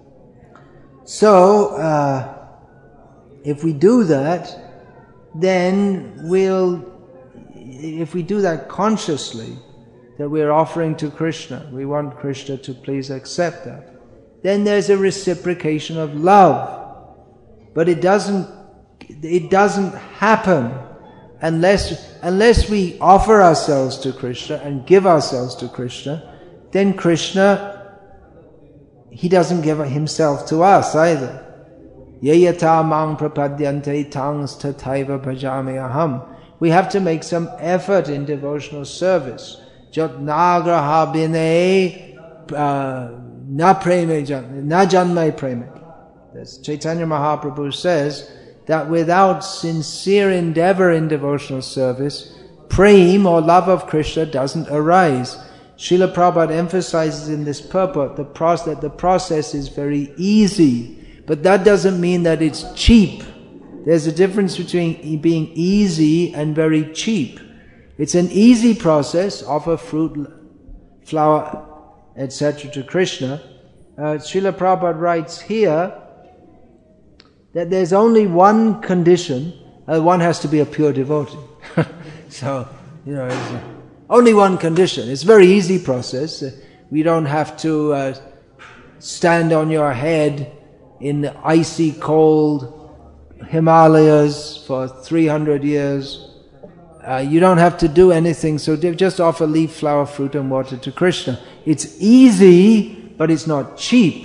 So, uh, if we do that, then we'll, if we do that consciously, that we're offering to Krishna, we want Krishna to please accept that, then there's a reciprocation of love. But it doesn't, it doesn't happen unless, unless we offer ourselves to Krishna and give ourselves to Krishna. Then Krishna, He doesn't give Himself to us either. Yayata mang prapadyante tangs tathaiva bhajami aham. We have to make some effort in devotional service. Jat nagraha bine na preme na janmai preme. As Chaitanya Mahaprabhu says, that without sincere endeavor in devotional service, prem or love of Krishna doesn't arise. Srila Prabhupada emphasizes in this purport the process, that the process is very easy. But that doesn't mean that it's cheap. There's a difference between being easy and very cheap. It's an easy process, offer fruit, flower, et cetera to Krishna. Uh, Srila Prabhupada writes here that there's only one condition. Uh, one has to be a pure devotee. So, you know, it's uh, only one condition. It's a very easy process. Uh, we don't have to uh, stand on your head in the icy cold Himalayas for three hundred years. Uh, you don't have to do anything, so just offer leaf, flower, fruit and water to Krishna. It's easy, but it's not cheap.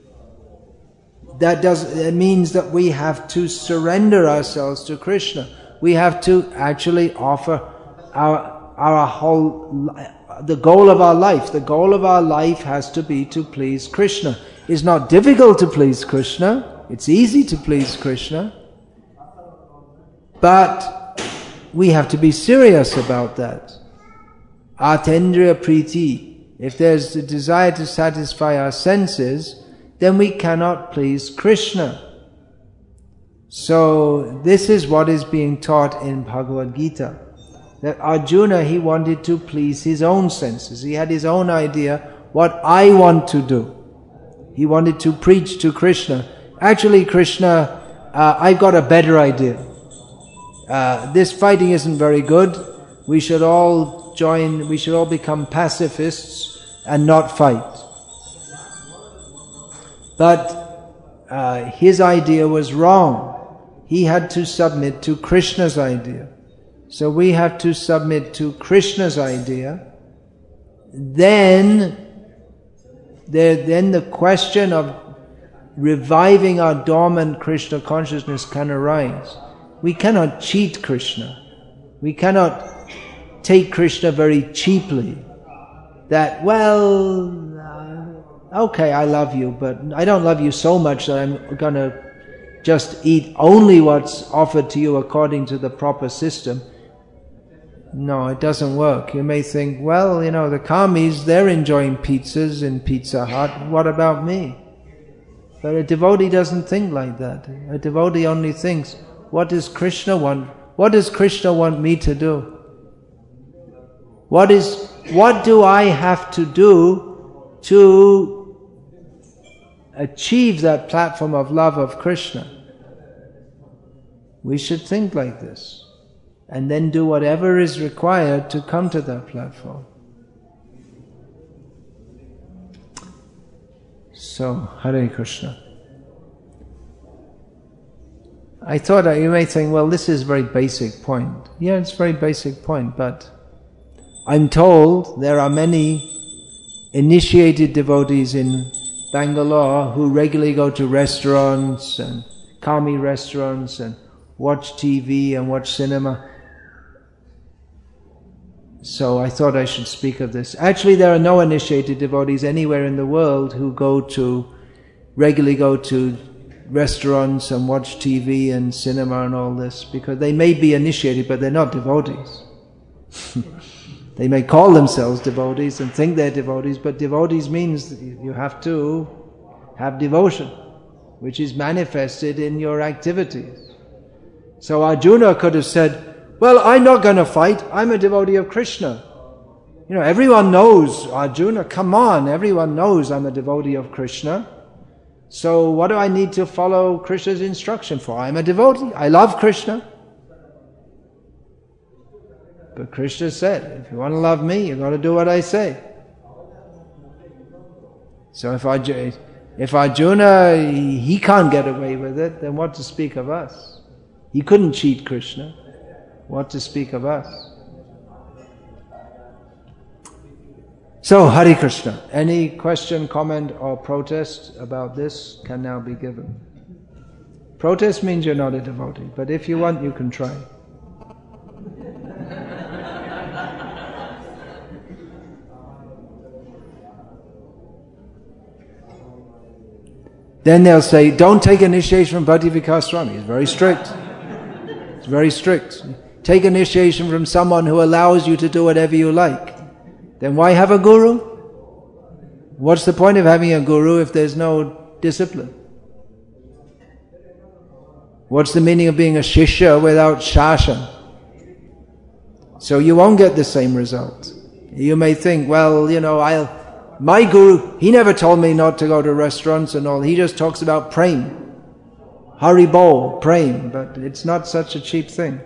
That does, it means that we have to surrender ourselves to Krishna. We have to actually offer our, our whole, the goal of our life. The goal of our life has to be to please Krishna. It's not difficult to please Krishna. It's easy to please Krishna. But we have to be serious about that. Atendriya priti. If there's a desire to satisfy our senses, then we cannot please Krishna. So this is what is being taught in Bhagavad Gita. That Arjuna, he wanted to please his own senses. He had his own idea, what I want to do. He wanted to preach to Krishna. Actually, Krishna, uh, I've got a better idea. Uh, this fighting isn't very good. We should all join, we should all become pacifists and not fight. But uh, his idea was wrong. He had to submit to Krishna's idea. So we have to submit to Krishna's idea. Then, there, then the question of reviving our dormant Krishna consciousness can arise. We cannot cheat Krishna. We cannot take Krishna very cheaply. That, well, uh, okay, I love you, but I don't love you so much that I'm going to just eat only what's offered to you according to the proper system. No, it doesn't work. You may think, well, you know, the Kamis, they're enjoying pizzas in Pizza Hut. What about me? But a devotee doesn't think like that. A devotee only thinks, what does Krishna want? What does Krishna want me to do? What is, what do I have to do to achieve that platform of love of Krishna? We should think like this. And then do whatever is required to come to that platform. So, Hare Krishna. I thought that you may think, well, this is a very basic point. Yeah, it's a very basic point, but I'm told there are many initiated devotees in Bangalore who regularly go to restaurants and Kami restaurants and watch T V and watch cinema. So I thought I should speak of this. Actually, there are no initiated devotees anywhere in the world who go to regularly go to restaurants and watch T V and cinema and all this, because they may be initiated, but they're not devotees. They may call themselves devotees and think they're devotees, but devotees means that you have to have devotion, which is manifested in your activities. So Arjuna could have said, well, I'm not going to fight, I'm a devotee of Krishna. You know, everyone knows, Arjuna, come on, everyone knows I'm a devotee of Krishna. So what do I need to follow Krishna's instruction for? I'm a devotee, I love Krishna. But Krishna said, if you want to love me, you've got to do what I say. So if Arjuna, if Arjuna, he can't get away with it, then what to speak of us? He couldn't cheat Krishna. What to speak of us? So, Hare Krishna. Any question, comment or protest about this can now be given. Protest means you're not a devotee, but if you want, you can try. Then they'll say, don't take initiation from Bhakti Vikas Swami. He's very strict. It's very strict. Take initiation from someone who allows you to do whatever you like. Then why have a guru? What's the point of having a guru if there's no discipline? What's the meaning of being a shishya without shashan? So you won't get the same result. You may think, well, you know, I'll my guru, he never told me not to go to restaurants and all. He just talks about prem. Haribol, prem. But it's not such a cheap thing.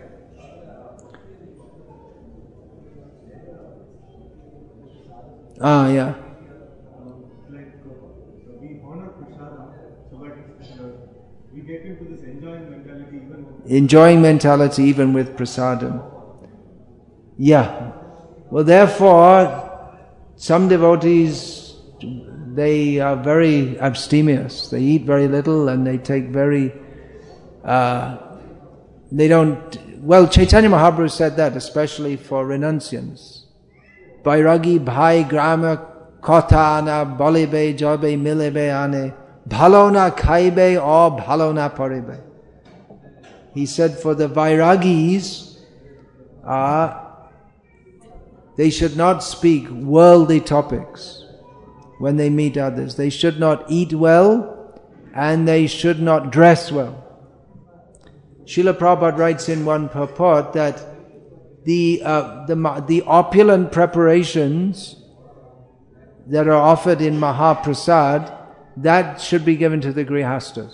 Ah, yeah. Like, uh, we honor Prasada, so but uh, we get into this enjoying mentality even with... Enjoying mentality even with prasadam. Yeah. Well, therefore, some devotees, they are very abstemious. They eat very little and they take very, uh, they don't, well, Chaitanya Mahaprabhu said that, especially for renunciants. Vairagi bhai grama kotha na bolibe jobe milebe ane bhalo na khaibe or bhalo na paribe. He said for the Vairagis, uh, they should not speak worldly topics when they meet others. They should not eat well and they should not dress well. Srila Prabhupada writes in one purport that the, uh, the, the opulent preparations that are offered in Mahaprasad, that should be given to the Grihastas,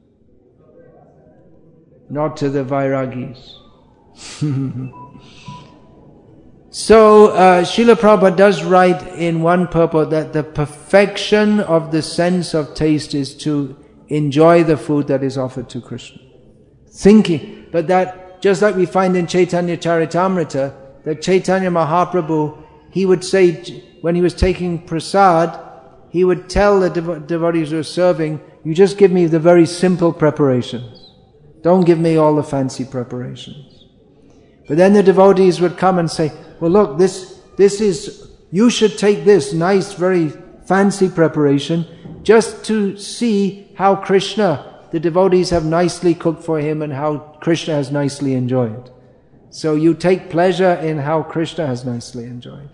not to the Vairagis. So, uh, Srila Prabhupada does write in one purport that the perfection of the sense of taste is to enjoy the food that is offered to Krishna. Thinking, but that, just like we find in Chaitanya Charitamrita, that Chaitanya Mahaprabhu, he would say, when he was taking prasad, he would tell the dev- devotees who were serving, you just give me the very simple preparations. Don't give me all the fancy preparations. But then the devotees would come and say, well look, this, this is, you should take this nice, very fancy preparation just to see how Krishna, the devotees have nicely cooked for him and how Krishna has nicely enjoyed. So you take pleasure in how Krishna has nicely enjoyed.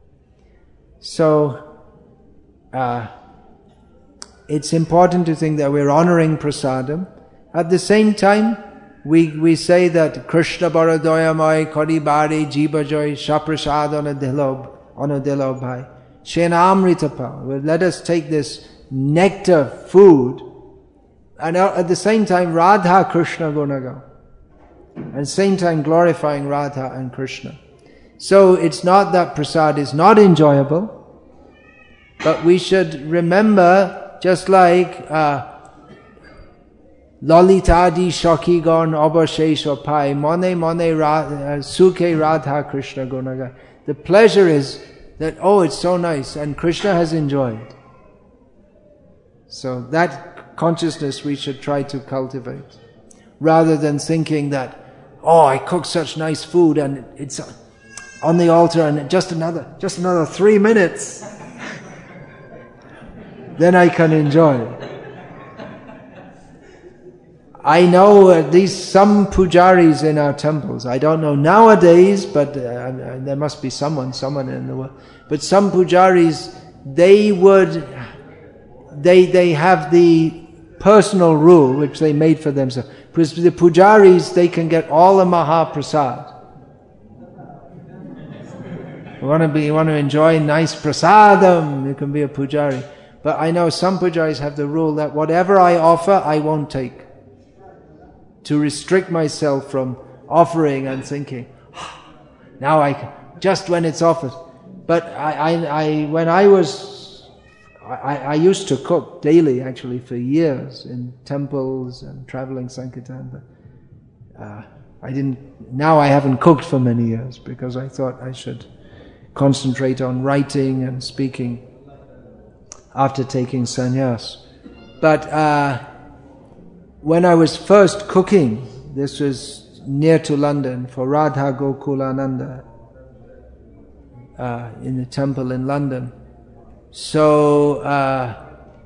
So, uh, it's important to think that we're honoring prasadam. At the same time, we we say that Krishna Baradoyamai Kari Bari Jiva Joy Shaprasad Anadilo Bhai Shenamritapa. Let us take this nectar food and at the same time Radha Krishna Gunaga. At the same time glorifying Radha and Krishna. So it's not that prasad is not enjoyable, but we should remember, just like uh, Lalitadi Shakigon Abashesha Pai Mone Mone Suke Radha Krishna Gunaga. The pleasure is that, oh, it's so nice and Krishna has enjoyed. So that consciousness we should try to cultivate, rather than thinking that, oh, I cooked such nice food and it's on the altar and just another, just another three minutes, then I can enjoy it. I know at least some pujaris in our temples. I don't know nowadays, but uh, there must be someone, someone in the world. But some pujaris, they would, they they have the personal rule which they made for themselves. Because the pujaris, they can get all the Mahaprasad. You want to be, you want to enjoy nice prasadam, you can be a pujari. But I know some pujaris have the rule that whatever I offer, I won't take. To restrict myself from offering and thinking, now I can, just when it's offered. But I, I, I when I was, I, I used to cook daily actually for years in temples and traveling Sankirtan. But uh, I didn't. Now I haven't cooked for many years because I thought I should concentrate on writing and speaking after taking sannyas. But uh, when I was first cooking, this was near to London for Radha Gokulananda uh, in the temple in London. So uh,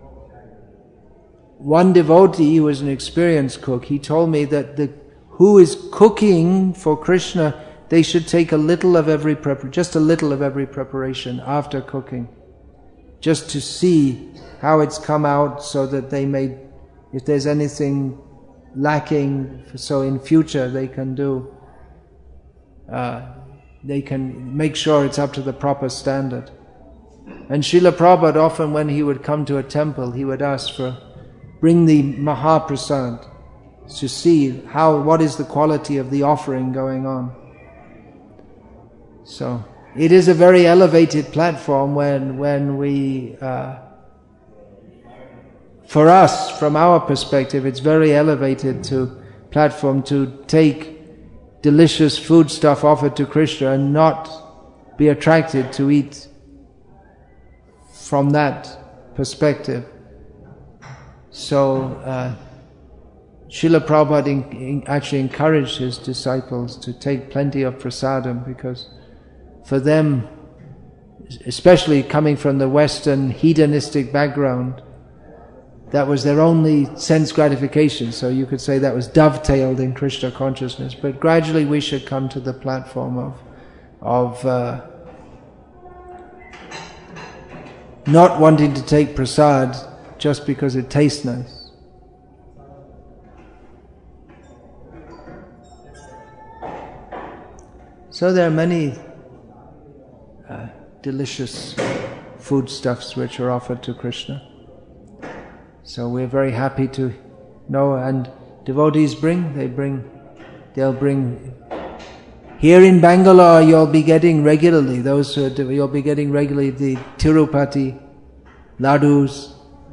one devotee who was an experienced cook, he told me that the who is cooking for Krishna, they should take a little of every prep, just a little of every preparation after cooking, just to see how it's come out, so that they may, if there's anything lacking, so in future they can do, uh, they can make sure it's up to the proper standard. And Srila Prabhupada often, when he would come to a temple, he would ask for, bring the Mahaprasad, to see how, what is the quality of the offering going on. So it is a very elevated platform when when we, uh, for us, from our perspective, it's very elevated to platform to take delicious food stuff offered to Krishna and not be attracted to eat from that perspective. So uh, Srila Prabhupada in, in actually encouraged his disciples to take plenty of prasadam, because for them, especially coming from the Western hedonistic background, that was their only sense gratification. So you could say that was dovetailed in Krishna consciousness. But gradually we should come to the platform of, of uh, not wanting to take prasad just because it tastes nice. So there are many Uh, delicious foodstuffs which are offered to Krishna. So we're very happy to know, and devotees bring, they bring, they'll bring. Here in Bangalore you'll be getting regularly, those who are, you'll be getting regularly the Tirupati ladus.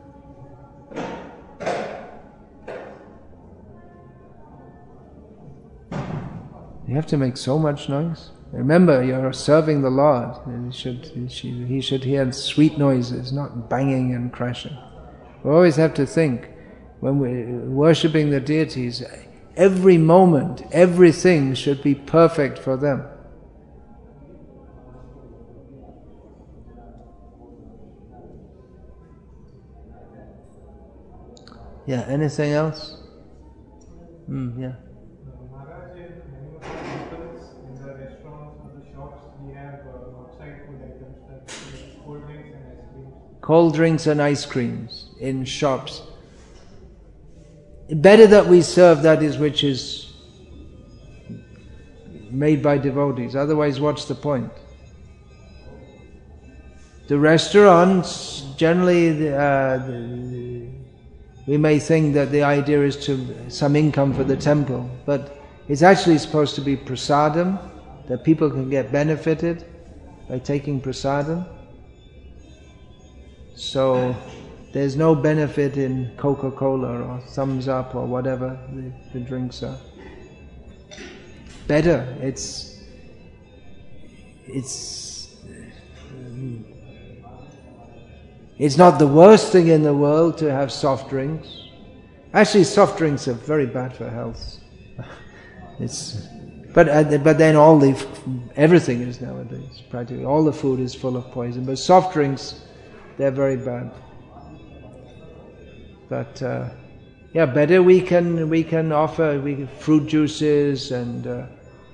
You have to make so much noise. Remember, you're serving the Lord. He should, he should hear sweet noises, not banging and crashing. We always have to think, when we're worshipping the deities, every moment, everything should be perfect for them. Yeah, anything else? Mm, yeah. Cold drinks and ice creams in shops. Better that we serve that is which is made by devotees. Otherwise, what's the point? The restaurants, generally, uh, the, we may think that the idea is to some income for the temple, but it's actually supposed to be prasadam, that people can get benefited by taking prasadam. So there's no benefit in Coca-Cola or Thumbs Up or whatever the, the drinks are. Better, it's it's it's not the worst thing in the world to have soft drinks. Actually, soft drinks are very bad for health. It's but uh, but then all the everything is nowadays practically all the food is full of poison. But soft drinks, they're very bad. But uh, Yeah, better we can we can offer we fruit juices and uh,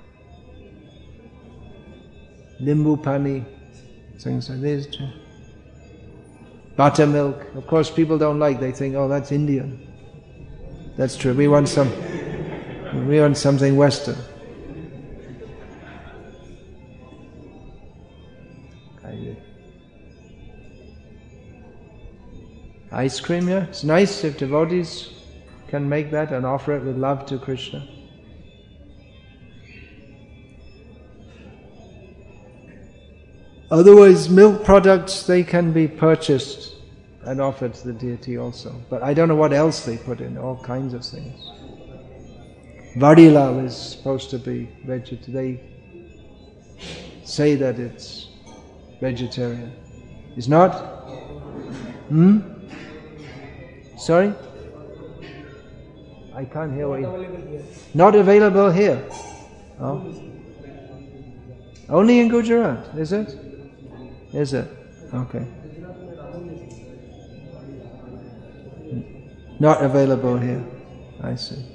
limbu pani, things like this. Buttermilk. Of course, people don't like. They think, "Oh, that's Indian." That's true. We want some. We want something Western. Ice cream, yeah. It's nice if devotees can make that and offer it with love to Krishna. Otherwise, milk products, they can be purchased and offered to the deity also. But I don't know what else they put in, all kinds of things. Vadilal is supposed to be vegetarian. They say that it's vegetarian. It's not? Hmm? Sorry? I can't hear what you... Not available here. Oh. Only in Gujarat, is it? Is it? Okay. Not available here. I see.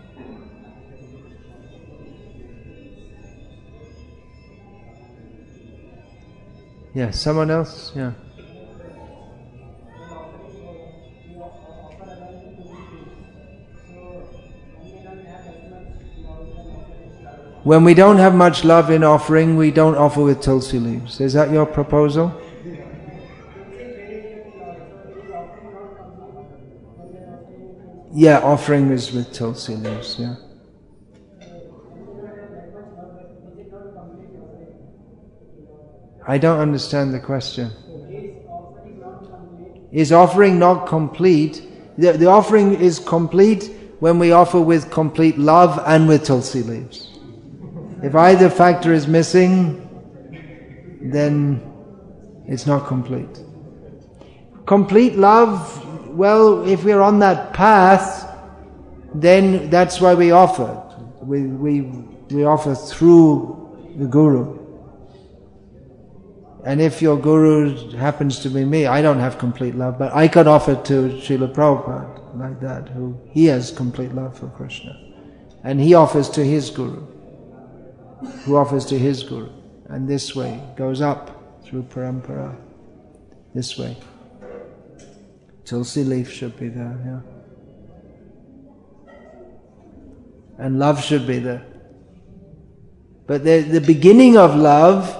Yeah, someone else? Yeah. When we don't have much love in offering, we don't offer with tulsi leaves. Is that your proposal? Yeah, offering is with tulsi leaves, yeah. I don't understand the question. Is offering not complete? The, the offering is complete when we offer with complete love and with tulsi leaves. If either factor is missing, then it's not complete. Complete love, well, if we're on that path, then that's why we offer. We, we, we offer through the Guru. And if your Guru happens to be me, I don't have complete love, but I could offer to Srila Prabhupada like that, who he has complete love for Krishna. And he offers to his Guru, who offers to his Guru. And this way goes up through parampara. This way. Tulsi leaf should be there, yeah. And love should be there. But the, the beginning of love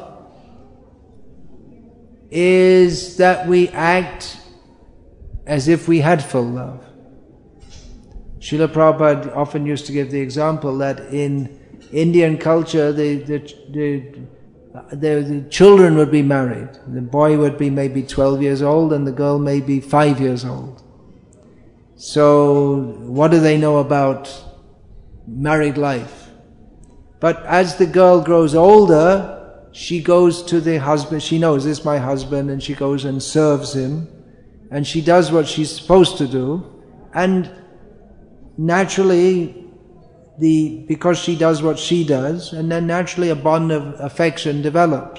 is that we act as if we had full love. Srila Prabhupada often used to give the example that in Indian culture, the, the, the, the, the children would be married. The boy would be maybe twelve years old and the girl may be five years old. So, what do they know about married life? But as the girl grows older, she goes to the husband, she knows this is my husband, and she goes and serves him, and she does what she's supposed to do, and naturally, The, because she does what she does, and then naturally a bond of affection develops.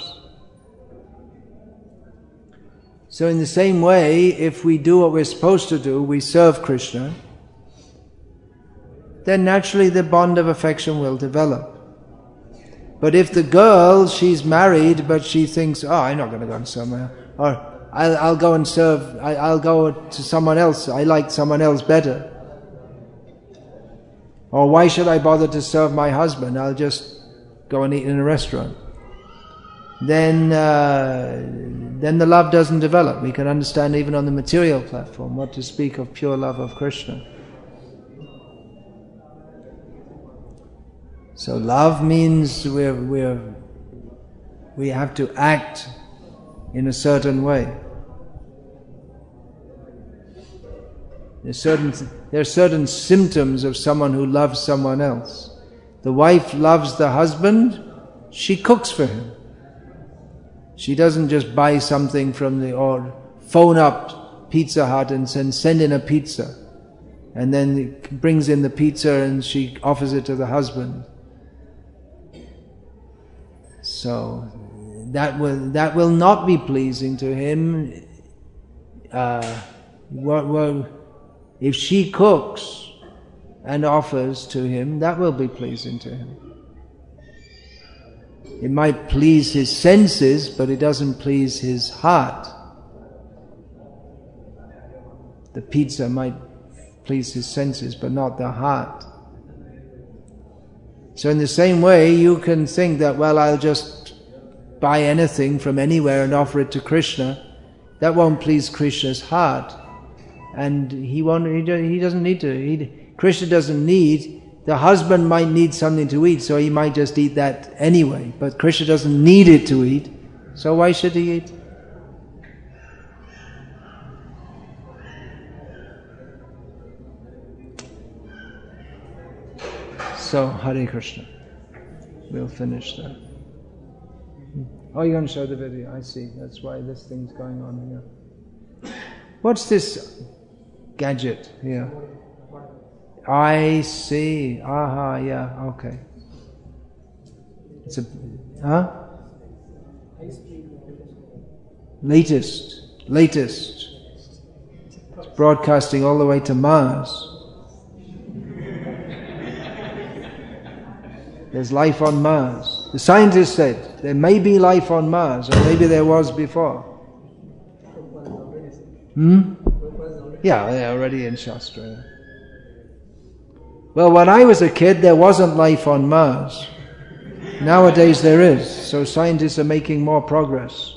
So in the same way, if we do what we're supposed to do, we serve Krishna, then naturally the bond of affection will develop. But if the girl, she's married, but she thinks, oh, I'm not going to go somewhere, or I'll, I'll go and serve, I, I'll go to someone else, I like someone else better. Or why should I bother to serve my husband? I'll just go and eat in a restaurant. Then, uh, then the love doesn't develop. We can understand even on the material platform, what to speak of pure love of Krishna. So love means we're, we're, we have to act in a certain way. There's certain, there are certain symptoms of someone who loves someone else. The wife loves the husband, she cooks for him. She doesn't just buy something from the, or phone up Pizza Hut and send, send in a pizza. And then brings in the pizza and she offers it to the husband. So, that will, that will not be pleasing to him. Uh, what, what, If she cooks and offers to him, that will be pleasing to him. It might please his senses, but it doesn't please his heart. The pizza might please his senses, but not the heart. So in the same way, you can think that, well, I'll just buy anything from anywhere and offer it to Krishna. That won't please Krishna's heart. And he won't, he doesn't need to. He, Krishna doesn't need, the husband might need something to eat, so he might just eat that anyway. But Krishna doesn't need it to eat, so why should he eat? So, Hare Krishna. We'll finish that. Oh, you're going to show the video. I see. That's why this thing's going on here. What's this gadget here? I see. Aha, yeah, okay. It's a, huh? Latest. Latest. It's broadcasting all the way to Mars. There's life on Mars. The scientists said there may be life on Mars, or maybe there was before. Hmm? Yeah, they're already in Shastra. Well, when I was a kid, there wasn't life on Mars. Nowadays there is, so scientists are making more progress.